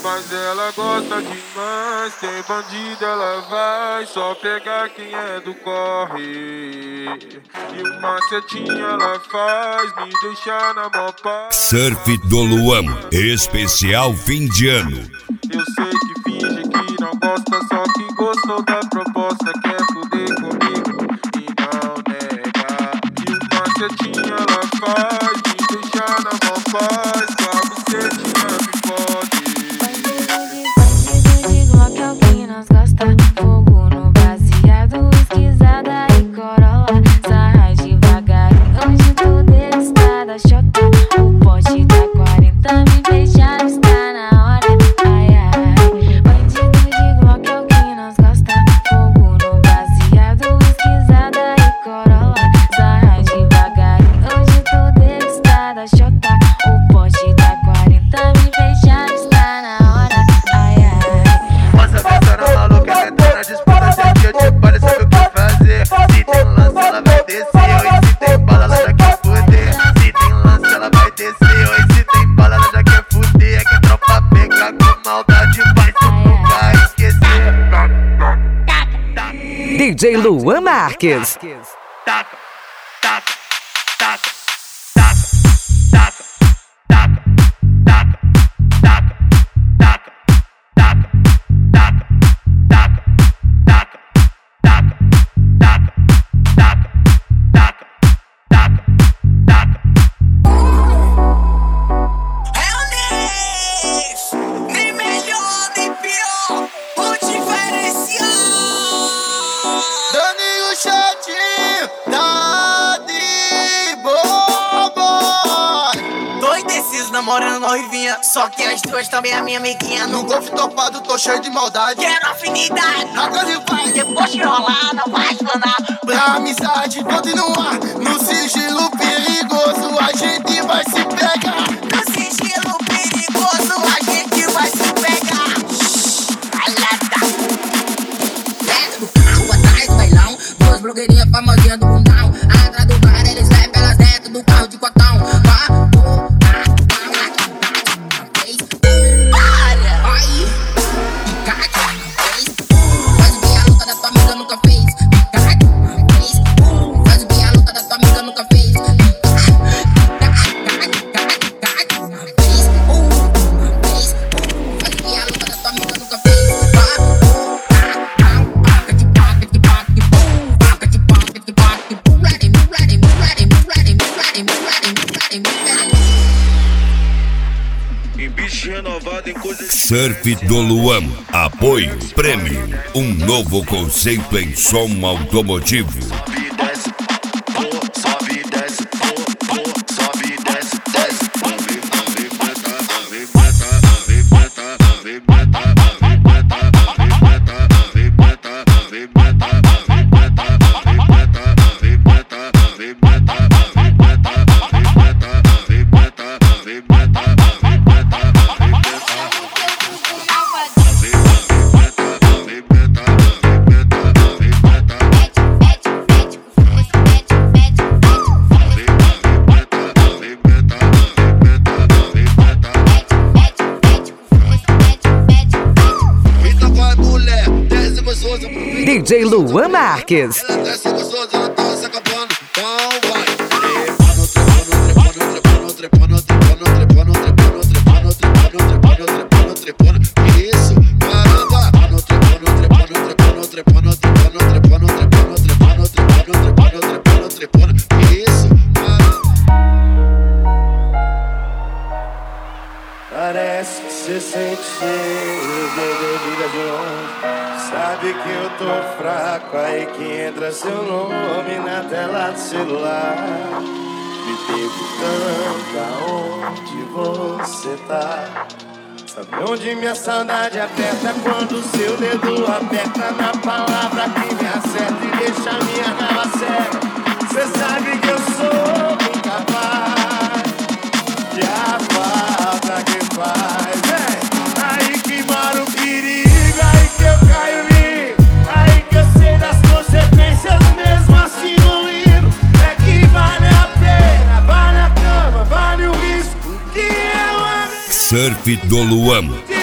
Mas ela gosta demais, tem bandido ela vai só pegar quem é do corre. E o macetinho ela faz me deixar na mó paz. Surf do Luan, especial fim de ano. Eu sei que finge que não gosta, só que gostou da proposta. Quer fuder comigo e não nega. E o macetinho ela faz me deixar na mó paz. Com a bucetinha me fode. Bandido de Glock é o que nós gosta. Fogo no baseado, esquisada e corolla. Sarra devagar, onde tudo está da chota. O pote da 40 me beijar, está na hora. Ai, ai. Bandido de Glock é o que nós gosta. Fogo no baseado, esquisada e corolla. Sarra devagar, onde tudo está da chota. O pote da 40 me beijar, está na hora. Ai, ai. Nossa persona maluca entra na disputa. Se dia de baile sabe o que fazer. Se tem lance ela vai descer. Oi, se tem bala ela já quer fuder. Se tem lance ela vai descer. Oi, se tem bala ela já quer fuder. É que a tropa pega com maldade, faz tu nunca esquecer. DJ Luan Marques. Taca, taca, taca, taca, taca, taca, taca, taca, taca, taca, taca, taca, taca, taca, taca, taca, taca, taca, taca. É o Nis, nem melhor nem pior, o diferencial. Daninho chatinho, tá de bobo. Tô indeciso namorando noivinha, só que as duas também é minha amiguinha. No golfe topado, tô cheio de maldade. Quero afinidade, Agora ele vai, depois de rolar não vai explanar. pra amizade continuar. No sigilo perigoso, a gente vai se pegar. No sigilo perigoso a gente vai se pegar. Alada. Dentro do carro, atrás do bailão. Duas blogueirinhas famosinhas do bundão. Atrás do bar, eles levam elas dentro do carro de cotão. Aí, picaca, faz o que a luta da tua amiga nunca fez. Picaca, faz o que a luta da tua amiga nunca fez. Em bicho renovado em coisas. Surf do Luan, apoio Premium, um novo conceito em som automotivo. Sobe e desce, sobe e desce, sobe e desce, desce. DJ Luan Marques. Ela desce gostosa, ela tá se acabando. Então vai. Trepando, isso, caramba. Trepando, isso, parece que cê sente cheiro de vida de longe. Sabe que eu tô fraco, aí que entra seu nome na tela do celular. Me perguntando aonde você tá. Sabe onde minha saudade aperta quando seu dedo aperta na palavra que me acerta e deixa minha raiva cega. Cê sabe que eu sou incapaz de a falta que faz. Aí que mora o perigo, aí que eu caio lindo, aí que eu sei das consequências mesmo assim não indo. É que vale a pena, vale a cama, vale o risco que eu amo. Surf do Luan.